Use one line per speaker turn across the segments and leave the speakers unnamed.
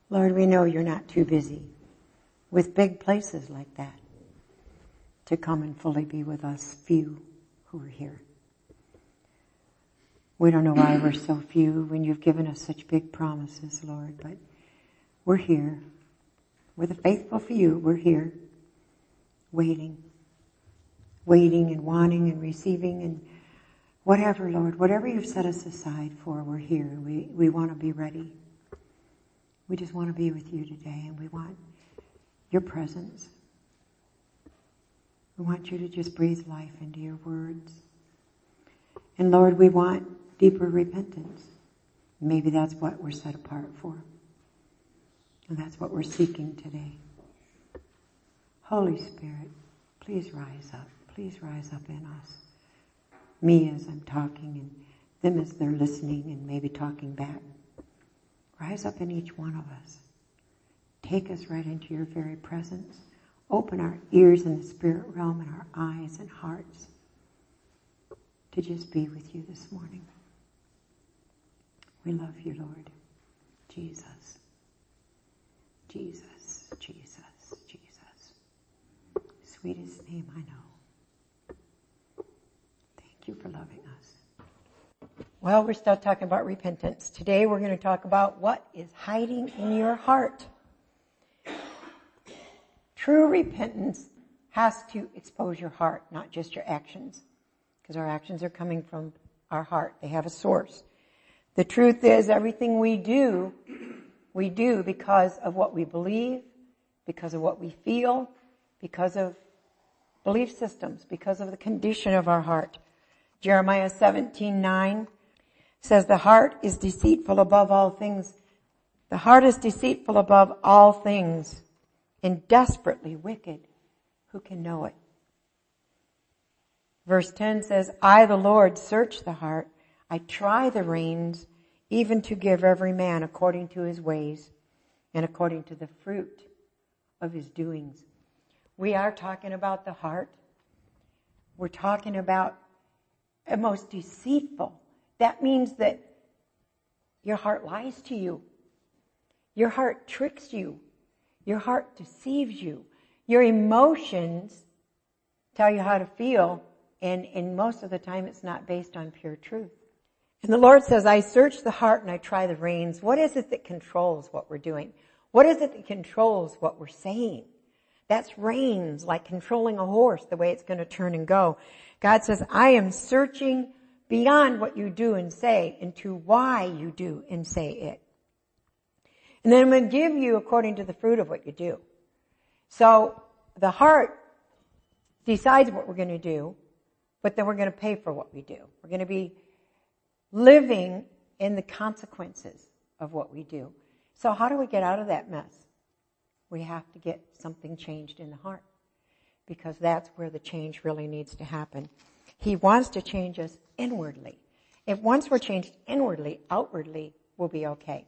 Lord, we know you're not too busy with big places like that to come and fully be with us few who are here. We don't know why we're so few when you've given us such big promises, Lord, but we're here. We're the faithful few. We're here waiting and wanting and receiving and whatever, Lord, whatever you've set us aside for, we're here. We want to be ready. We just want to be with you today, and we want your presence. We want you to just breathe life into your words. And Lord, we want deeper repentance. Maybe that's what we're set apart for. And that's what we're seeking today. Holy Spirit, please rise up. Please rise up in us. Me as I'm talking and them as they're listening and maybe talking back. Rise up in each one of us. Take us right into your very presence. Open our ears in the spirit realm and our eyes and hearts to just be with you this morning. We love you, Lord. Jesus. Jesus, Jesus, Jesus. Sweetest name I know. Thank you for loving us. Well, we're still talking about repentance. Today we're going to talk about what is hiding in your heart. True repentance has to expose your heart, not just your actions, because our actions are coming from our heart. They have a source. The truth is, everything we do because of what we believe, because of what we feel, because of belief systems, because of the condition of our heart. Jeremiah 17:9 says, the heart is deceitful above all things. The heart is deceitful above all things and desperately wicked. Who can know it? Verse 10 says, I, the Lord, search the heart. I try the reins, even to give every man according to his ways and according to the fruit of his doings. We are talking about the heart. We're talking about the most deceitful. That means that your heart lies to you. Your heart tricks you. Your heart deceives you. Your emotions tell you how to feel, and most of the time it's not based on pure truth. And the Lord says, I search the heart and I try the reins. What is it that controls what we're doing? What is it that controls what we're saying? That's reins, like controlling a horse, the way it's going to turn and go. God says, I am searching beyond what you do and say into why you do and say it. And then I'm going to give you according to the fruit of what you do. So the heart decides what we're going to do, but then we're going to pay for what we do. We're going to be living in the consequences of what we do. So how do we get out of that mess? We have to get something changed in the heart, because that's where the change really needs to happen. He wants to change us inwardly. If once we're changed inwardly, outwardly we'll be okay.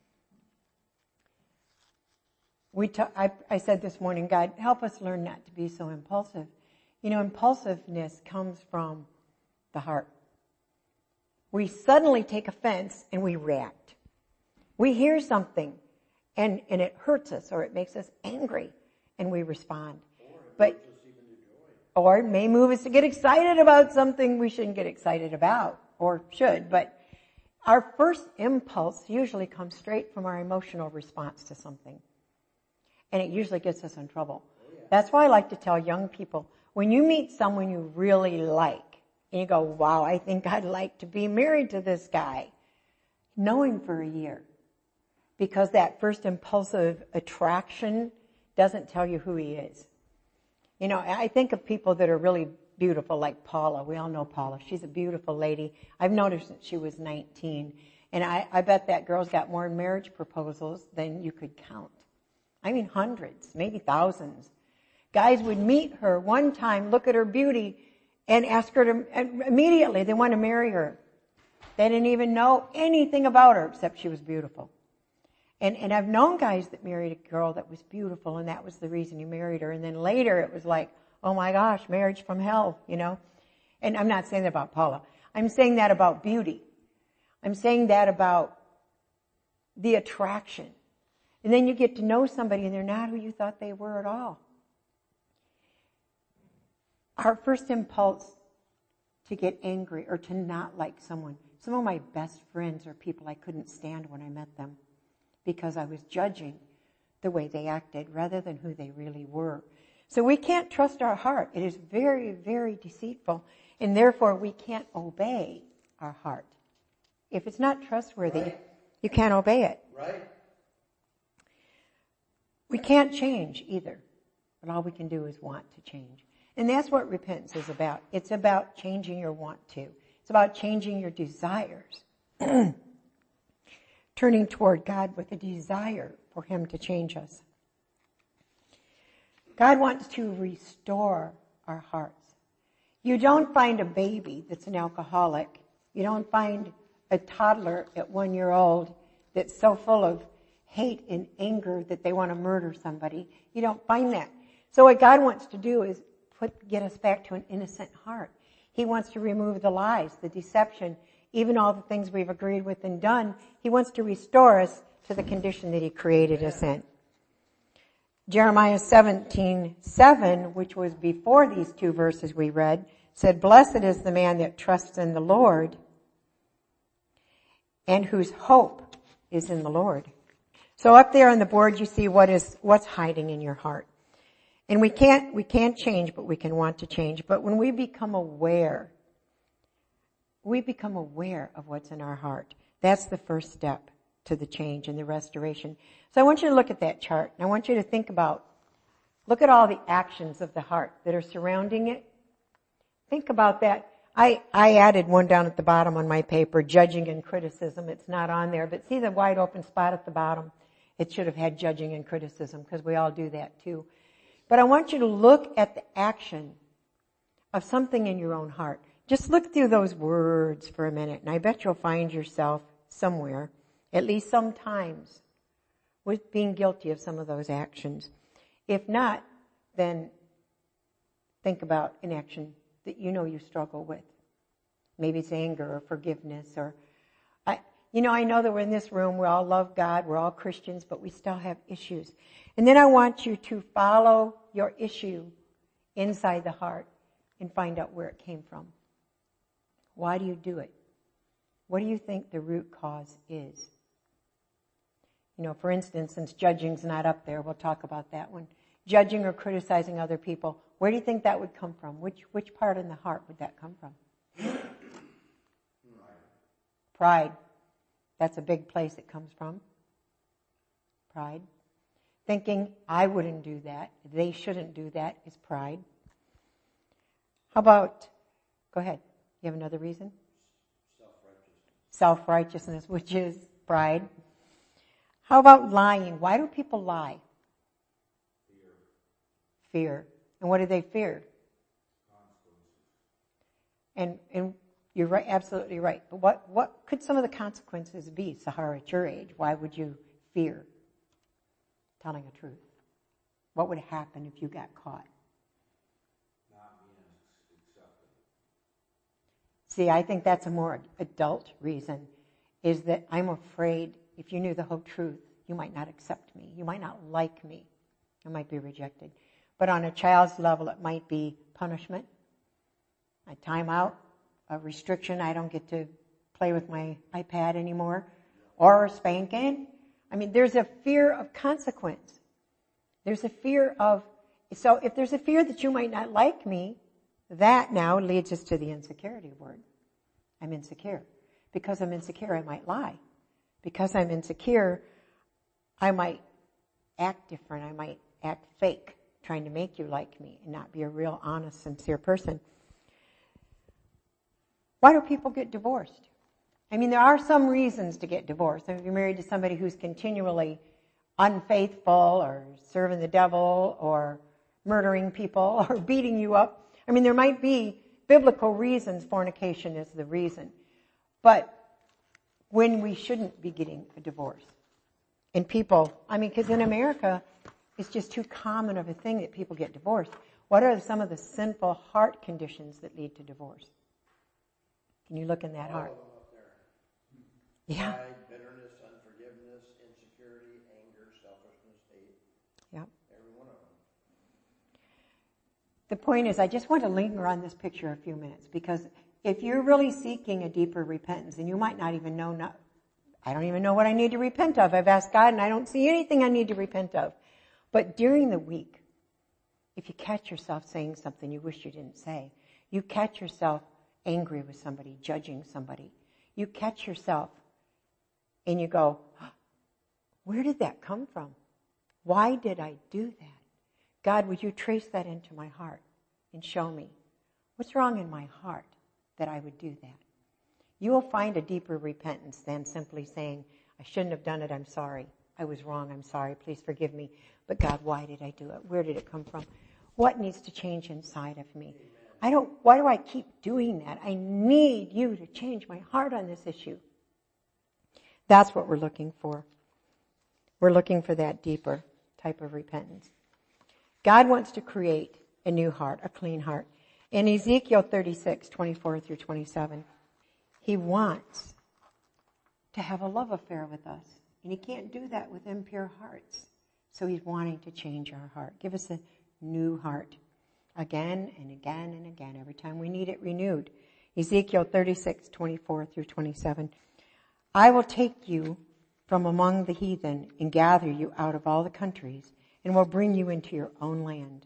I said this morning, God, help us learn not to be so impulsive. You know, impulsiveness comes from the heart. We suddenly take offense and we react. We hear something and it hurts us or it makes us angry and we respond. Or it may move us to get excited about something we shouldn't get excited about, or should. But our first impulse usually comes straight from our emotional response to something. And it usually gets us in trouble. That's why I like to tell young people, when you meet someone you really like, and you go, wow, I think I'd like to be married to this guy, know him for a year. Because that first impulsive attraction doesn't tell you who he is. You know, I think of people that are really beautiful, like Paula. We all know Paula. She's a beautiful lady. I've known her since she was 19. And I bet that girl's got more marriage proposals than you could count. I mean, hundreds, maybe thousands. Guys would meet her one time, look at her beauty, and ask her to, immediately they want to marry her. They didn't even know anything about her except she was beautiful. And I've known guys that married a girl that was beautiful, and that was the reason he married her. And then later it was like, oh my gosh, marriage from hell, you know. And I'm not saying that about Paula. I'm saying that about beauty. I'm saying that about the attraction. And then you get to know somebody and they're not who you thought they were at all. Our first impulse to get angry or to not like someone. Some of my best friends are people I couldn't stand when I met them because I was judging the way they acted rather than who they really were. So we can't trust our heart. It is very, very deceitful, and therefore we can't obey our heart. If it's not trustworthy, you can't obey it.
Right.
We can't change either, but all we can do is want to change. And that's what repentance is about. It's about changing your want to. It's about changing your desires. Turning toward God with a desire for Him to change us. God wants to restore our hearts. You don't find a baby that's an alcoholic. You don't find a toddler at 1 year old that's so full of hate and anger that they want to murder somebody. You don't find that. So what God wants to do is get us back to an innocent heart. He wants to remove the lies, the deception, even all the things we've agreed with and done. He wants to restore us to the condition that He created us in. Jeremiah 17:7, which was before these two verses we read, said, "Blessed is the man that trusts in the Lord and whose hope is in the Lord." So up there on the board you see what's hiding in your heart. And we can't change, but we can want to change. But when we become aware of what's in our heart. That's the first step to the change and the restoration. So I want you to look at that chart, and I want you to look at all the actions of the heart that are surrounding it. Think about that. I added one down at the bottom on my paper, judging and criticism. It's not on there, but see the wide open spot at the bottom? It should have had judging and criticism because we all do that too. But I want you to look at the action of something in your own heart. Just look through those words for a minute, and I bet you'll find yourself somewhere, at least sometimes, with being guilty of some of those actions. If not, then think about an action that you know you struggle with. Maybe it's anger or forgiveness or... I know that we're in this room, we all love God, we're all Christians, but we still have issues. And then I want you to follow your issue inside the heart and find out where it came from. Why do you do it? What do you think the root cause is? For instance, since judging's not up there, we'll talk about that one. Judging or criticizing other people. Where do you think that would come from? Which part in the heart would that come from? Pride. That's a big place it comes from. Pride. Thinking, I wouldn't do that, they shouldn't do that, is pride. How about, go ahead, you have another reason? Self-righteousness, which is pride. How about lying? Why do people lie? Fear. And what do they fear? And you're right, absolutely right. But what could some of the consequences be, Sahara, at your age? Why would you fear telling the truth? What would happen if you got caught?
Not being accepted.
See, I think that's a more adult reason, is that I'm afraid if you knew the whole truth, you might not accept me. You might not like me. I might be rejected. But on a child's level, it might be punishment, a timeout, a restriction. I don't get to play with my iPad anymore, or a spanking. There's a fear of consequence. There's a fear of, so if there's a fear that you might not like me, that now leads us to the insecurity word. I'm insecure. Because I'm insecure, I might lie. Because I'm insecure, I might act different. I might act fake, trying to make you like me and not be a real, honest, sincere person. Why do people get divorced? There are some reasons to get divorced. If you're married to somebody who's continually unfaithful or serving the devil or murdering people or beating you up, there might be biblical reasons. Fornication is the reason. But when we shouldn't be getting a divorce. And people, because in America, it's just too common of a thing that people get divorced. What are some of the sinful heart conditions that lead to divorce? Can you look in that heart?
Yeah.
Yeah.
Pride, bitterness, unforgiveness, insecurity, anger, self-hatred.
The point is, I just want to linger on this picture a few minutes, because if you're really seeking a deeper repentance, and you might not even know, I don't even know what I need to repent of. I've asked God and I don't see anything I need to repent of. But during the week, if you catch yourself saying something you wish you didn't say, you catch yourself angry with somebody, judging somebody, you catch yourself and you go, where did that come from? Why did I do that? God, would you trace that into my heart and show me what's wrong in my heart that I would do that? You will find a deeper repentance than simply saying, I shouldn't have done it, I'm sorry. I was wrong, I'm sorry, please forgive me. But God, why did I do it? Where did it come from? What needs to change inside of me? Why do I keep doing that? I need you to change my heart on this issue. That's what we're looking for. We're looking for that deeper type of repentance. God wants to create a new heart, a clean heart. In Ezekiel 36, 24 through 27, He wants to have a love affair with us. And He can't do that with impure hearts. So He's wanting to change our heart. Give us a new heart again and again and again, every time we need it renewed. Ezekiel 36, 24 through 27. I will take you from among the heathen and gather you out of all the countries and will bring you into your own land.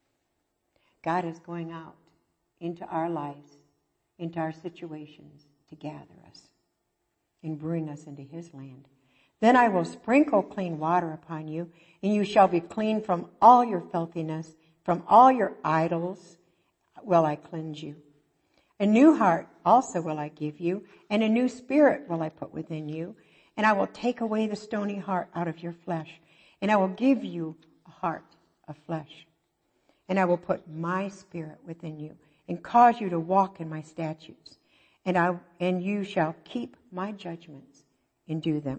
God is going out into our lives, into our situations to gather us and bring us into His land. Then I will sprinkle clean water upon you, and you shall be clean from all your filthiness, from all your idols will I cleanse you. A new heart also will I give you, and a new spirit will I put within you, and I will take away the stony heart out of your flesh, and I will give you a heart of flesh. And I will put my spirit within you, and cause you to walk in my statutes, and you shall keep my judgments and do them.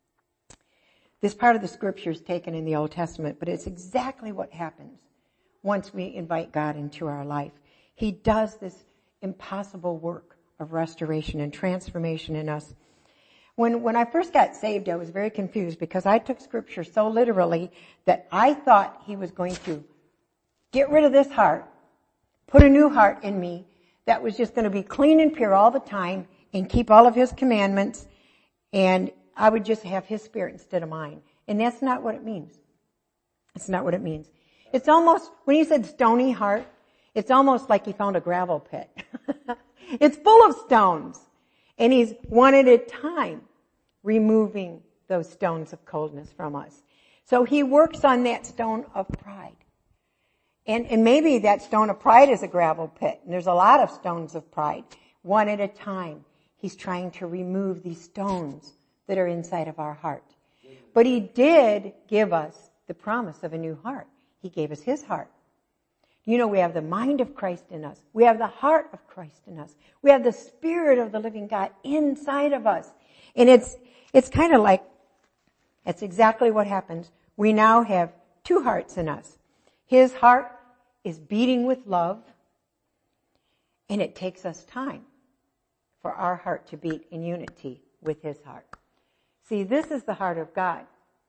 This part of the scripture is taken in the Old Testament, but it's exactly what happens once we invite God into our life. He does this impossible work of restoration and transformation in us. When I first got saved, I was very confused because I took scripture so literally that I thought He was going to get rid of this heart, put a new heart in me that was just going to be clean and pure all the time and keep all of His commandments, and I would just have His spirit instead of mine. And that's not what it means. It's not what it means. It's almost, when He said stony heart, it's almost like He found a gravel pit. It's full of stones. And He's one at a time removing those stones of coldness from us. So He works on that stone of pride. And maybe that stone of pride is a gravel pit. And there's a lot of stones of pride. One at a time, He's trying to remove these stones that are inside of our heart. But He did give us the promise of a new heart. He gave us His heart. You know, we have the mind of Christ in us. We have the heart of Christ in us. We have the Spirit of the living God inside of us. And it's kind of like, that's exactly what happens. We now have two hearts in us. His heart is beating with love, and it takes us time for our heart to beat in unity with His heart. See, this is the heart of God,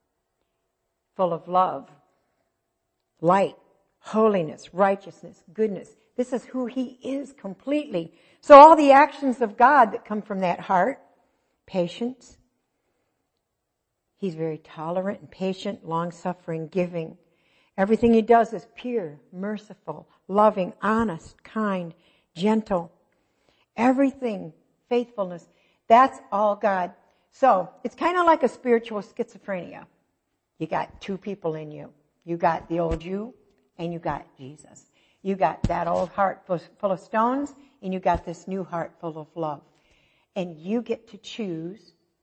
full of love, light, holiness, righteousness, goodness. This is who He is completely. So all the actions of God that come from that heart, patience, He's very tolerant and patient, long-suffering, giving. Everything He does is pure, merciful, loving, honest, kind, gentle. Everything, faithfulness, that's all God. So it's kind of like a spiritual schizophrenia. You got two people in you. You got the old you, and you got Jesus. You got that old heart full of stones, and you got this new heart full of love. And you get to choose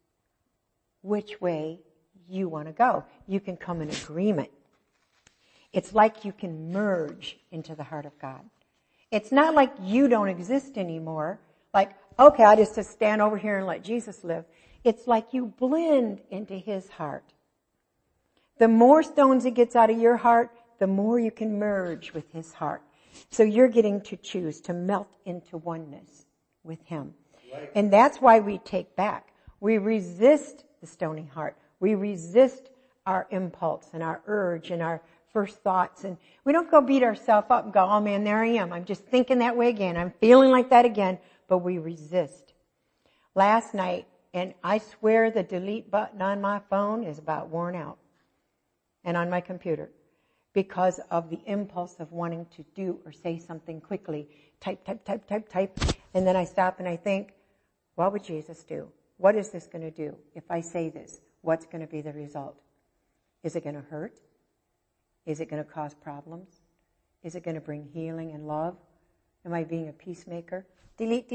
which way you want to go. You can come in agreement. It's like you can merge into the heart of God. It's not like you don't exist anymore. Like, okay, I just stand over here and let Jesus live. It's like you blend into His heart. The more stones He gets out of your heart, the more you can merge with His heart. So you're getting to choose to melt into oneness with Him. Right. And that's why we take back. We resist the stony heart. We resist our impulse and our urge and our first thoughts. And we don't go beat ourselves up and go, oh man, there I am. I'm just thinking that way again. I'm feeling like that again. But we resist. Last night, and I swear the delete button on my phone is about worn out. And on my computer. Because of the impulse of wanting to do or say something quickly. Type. And then I stop and I think, what would Jesus do? What is this going to do? If I say this, what's going to be the result? Is it going to hurt? Is it going to cause problems? Is it going to bring healing and love? Am I being a peacemaker? Delete.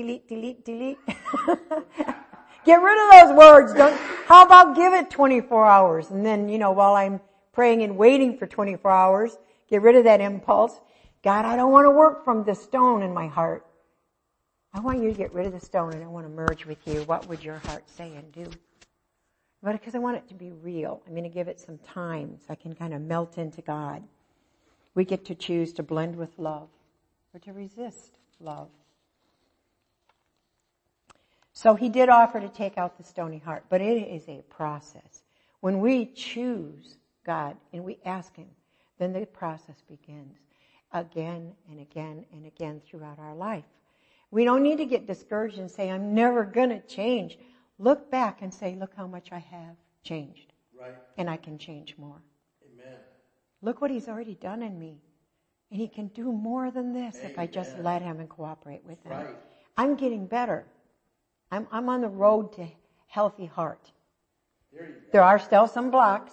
Get rid of those words. How about give it 24 hours? And then, while I'm praying and waiting for 24 hours, get rid of that impulse. God, I don't want to work from the stone in my heart. I want you to get rid of the stone and I want to merge with you. What would your heart say and do? But because I want it to be real, I'm going to give it some time so I can kind of melt into God. We get to choose to blend with love or to resist love. So he did offer to take out the stony heart, but it is a process. When we choose God and we ask him, then the process begins again and again and again throughout our life. We don't need to get discouraged and say, I'm never going to change. Look back and say, look how much I have changed.
Right.
And I can change more.
Amen.
Look what he's already done in me. And he can do more than this if I just let him and cooperate with him.
Right.
I'm getting better. I'm on the road to healthy heart. There are still some blocks.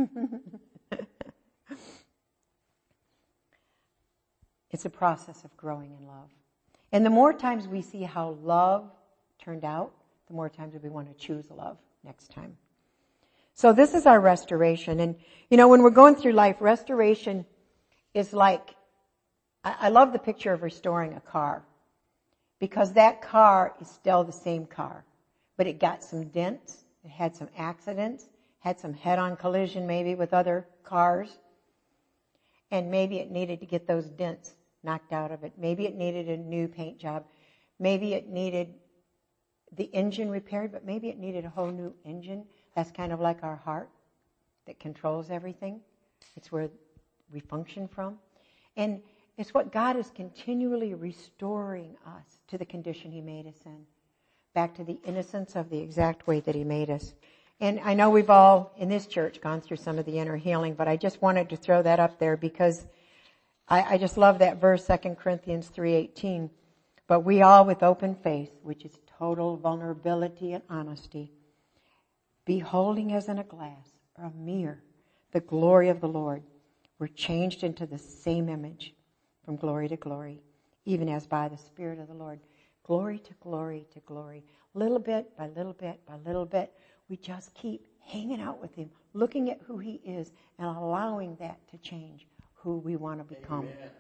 It's a process of growing in love. And the more times we see how love turned out, the more times we want to choose love next time. So this is our restoration. And, when we're going through life, restoration is like, I love the picture of restoring a car. Because that car is still the same car. But it got some dents, it had some accidents, had some head-on collision maybe with other cars. And maybe it needed to get those dents knocked out of it. Maybe it needed a new paint job. Maybe it needed the engine repaired, but maybe it needed a whole new engine. That's kind of like our heart that controls everything. It's where we function from. And it's what God is continually restoring us to the condition he made us in. Back to the innocence of the exact way that he made us. And I know we've all, in this church, gone through some of the inner healing, but I just wanted to throw that up there because I just love that verse, 2 Corinthians 3:18. But we all with open face, which is total vulnerability and honesty, beholding as in a glass or a mirror the glory of the Lord, we're changed into the same image from glory to glory, even as by the Spirit of the Lord. Glory to glory to glory. Little bit by little bit by little bit, we just keep hanging out with him, looking at who he is and allowing that to change who we want to become.
Amen.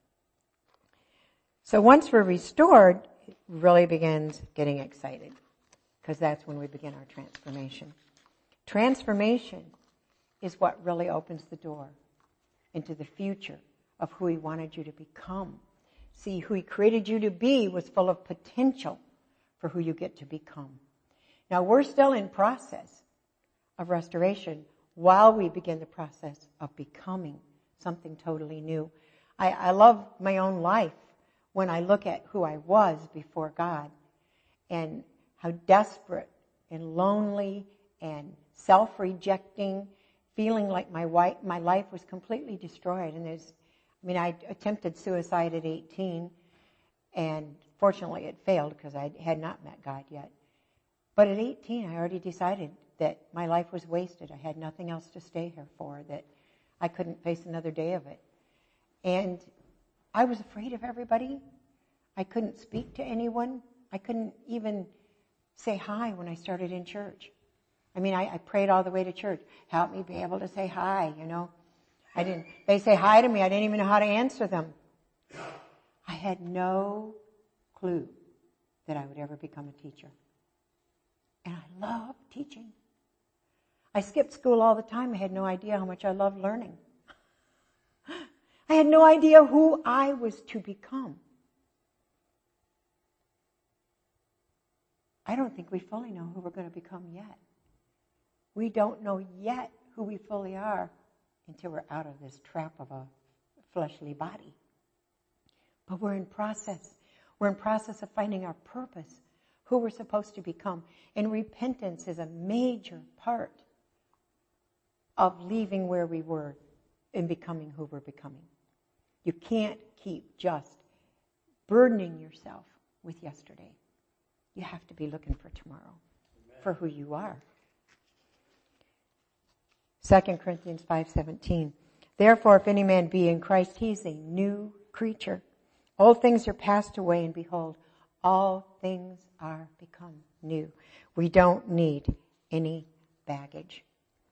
So once we're restored, it really begins getting excited because that's when we begin our transformation. Transformation is what really opens the door into the future of who he wanted you to become. See, who he created you to be was full of potential for who you get to become. Now, we're still in process of restoration while we begin the process of becoming something totally new. I love my own life when I look at who I was before God and how desperate and lonely and self-rejecting, feeling like my life was completely destroyed. And I attempted suicide at 18, and fortunately it failed because I had not met God yet. But at 18, I already decided that my life was wasted. I had nothing else to stay here for, that I couldn't face another day of it. And I was afraid of everybody. I couldn't speak to anyone. I couldn't even say hi when I started in church. I prayed all the way to church. Help me be able to say hi, They say hi to me. I didn't even know how to answer them. I had no clue that I would ever become a teacher. And I love teaching. I skipped school all the time. I had no idea how much I loved learning. I had no idea who I was to become. I don't think we fully know who we're going to become yet. We don't know yet who we fully are until we're out of this trap of a fleshly body. But we're in process. We're in process of finding our purpose, who we're supposed to become. And repentance is a major part of leaving where we were and becoming who we're becoming. You can't keep just burdening yourself with yesterday. You have to be looking for tomorrow, for who you are. 2 Corinthians 5:17. Therefore, if any man be in Christ, he is a new creature. Old things are passed away, and behold, all things are become new. We don't need any baggage.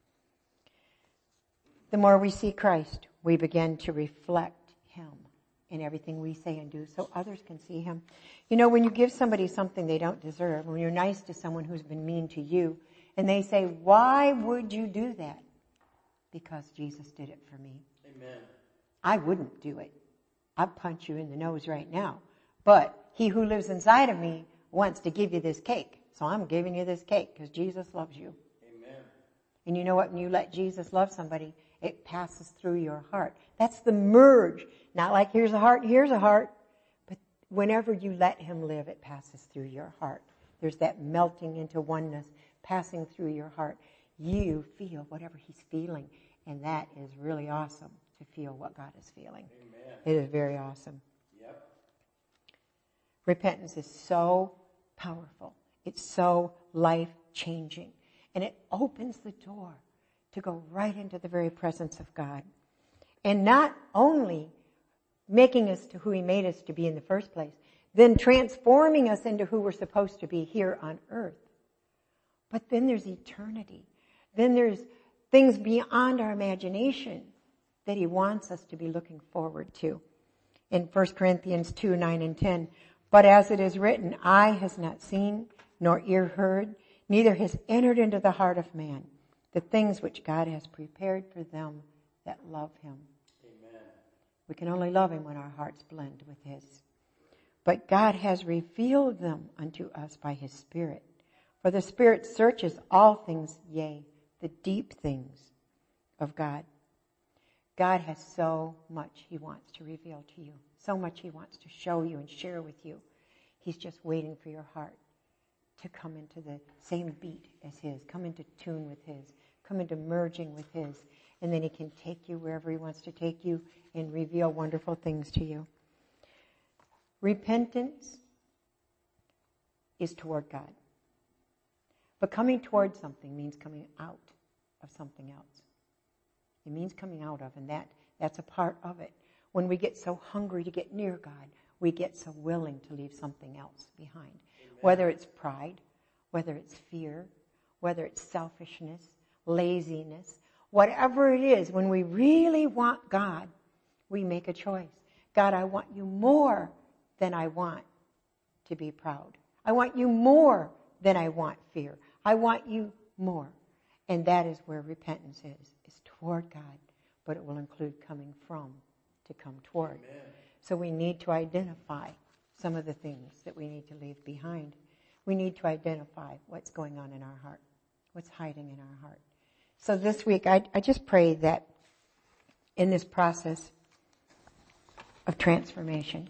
The more we see Christ, we begin to reflect him in everything we say and do so others can see him. You know, when you give somebody something they don't deserve, when you're nice to someone who's been mean to you, and they say, why would you do that? Because Jesus did it for me.
Amen.
I wouldn't do it. I'd punch you in the nose right now. But he who lives inside of me wants to give you this cake. So I'm giving you this cake because Jesus loves you.
Amen.
And you know what? When you let Jesus love somebody, it passes through your heart. That's the merge. Not like here's a heart, here's a heart. But whenever you let him live, it passes through your heart. There's that melting into oneness passing through your heart. You feel whatever he's feeling. And that is really awesome to feel what God is feeling.
Amen.
It is very awesome.
Yep.
Repentance is so powerful. It's so life-changing. And it opens the door to go right into the very presence of God. And not only making us to who he made us to be in the first place, then transforming us into who we're supposed to be here on earth. But then there's eternity. Then there's things beyond our imagination that he wants us to be looking forward to. In 1 Corinthians 2:9 and 10, but as it is written, eye has not seen, nor ear heard, neither has entered into the heart of man the things which God has prepared for them that love him.
Amen.
We can only love him when our hearts blend with his. But God has revealed them unto us by his Spirit. For the Spirit searches all things, yea, the deep things of God. God has so much he wants to reveal to you. So much he wants to show you and share with you. He's just waiting for your heart to come into the same beat as his, come into tune with his, come into merging with his, and then he can take you wherever he wants to take you and reveal wonderful things to you. Repentance is toward God. But coming toward something means coming out of something else. It means coming out of, and that's a part of it. When we get so hungry to get near God, we get so willing to leave something else behind. Amen. Whether it's pride, whether it's fear, whether it's selfishness, laziness, whatever it is, when we really want God, we make a choice. God, I want you more than I want to be proud. I want you more than I want fear. I want you more. And that is where repentance is toward God. But it will include coming from to come toward.
Amen.
So we need to identify some of the things that we need to leave behind. We need to identify what's going on in our heart, what's hiding in our heart. So this week, I just pray that in this process of transformation,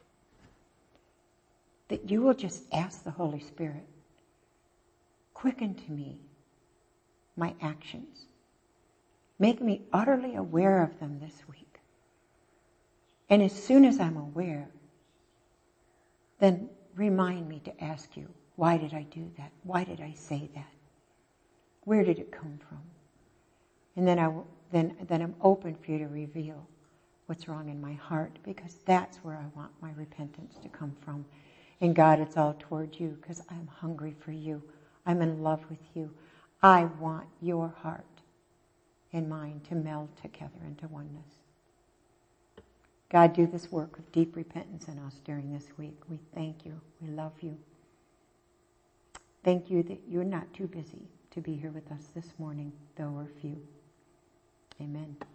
that you will just ask the Holy Spirit, quicken to me my actions. Make me utterly aware of them this week. And as soon as I'm aware, then remind me to ask you, why did I do that? Why did I say that? Where did it come from? And then I'm open for you to reveal what's wrong in my heart, because that's where I want my repentance to come from. And God, it's all toward you, because I'm hungry for you. I'm in love with you. I want your heart and mine to meld together into oneness. God, do this work of deep repentance in us during this week. We thank you. We love you. Thank you that you're not too busy to be here with us this morning, though we're few. Amen.